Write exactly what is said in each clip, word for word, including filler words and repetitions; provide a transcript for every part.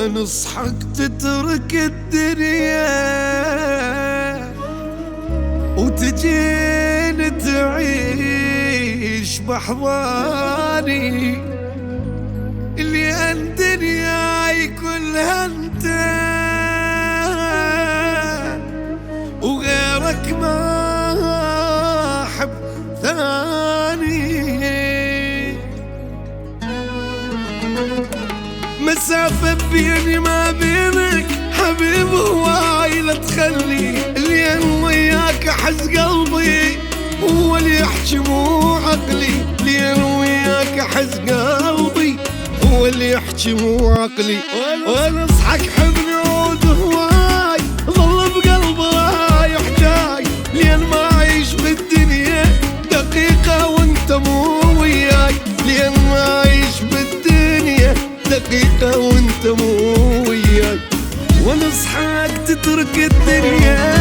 ونصحك تترك الدنيا وتجين تعيش بأحضاني، لأن دنياي كلها انت وغيرك ما أحب ثاني. مسافة بيني ما بينك حبيب هواي لا تخلي، لين وياك أحس قلبي هو اللي يحكي مو عقلي، لين وياك أحس قلبي هو اللي يحكي مو عقلي. ونصحك حبني عود هواي ظل بقلبي رايح جاي، لين ما أعيش بالدنيا دقيقة وانت مو وياي، لين ما أعيش بالدنيا دقيقة وانت مو وياي. ونصحك تترك الدنيا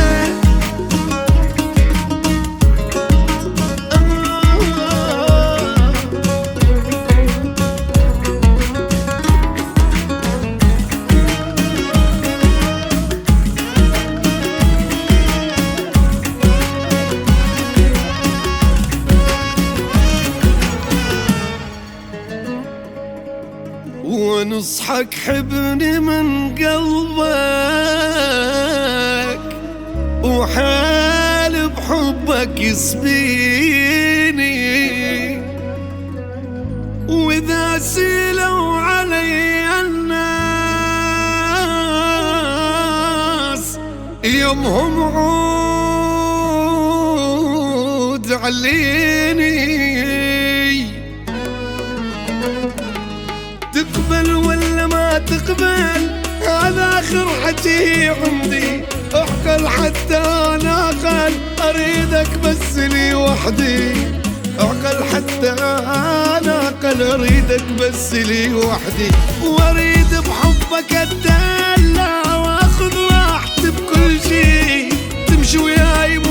ونصحك حبني من قلبك وحال بحبك يسبيني، وإذا سيلوا علي الناس يومهم عود عليني، تقبل ولا ما تقبل هذا آخر حكي عندي، اعقل حتى أنا أقل أريدك بس لي وحدي، اعقل حتى أنا أقل أريدك بس لي وحدي. وأريد بحبك أتدلع وأخذ راحتي بكل شي، تمشي وياي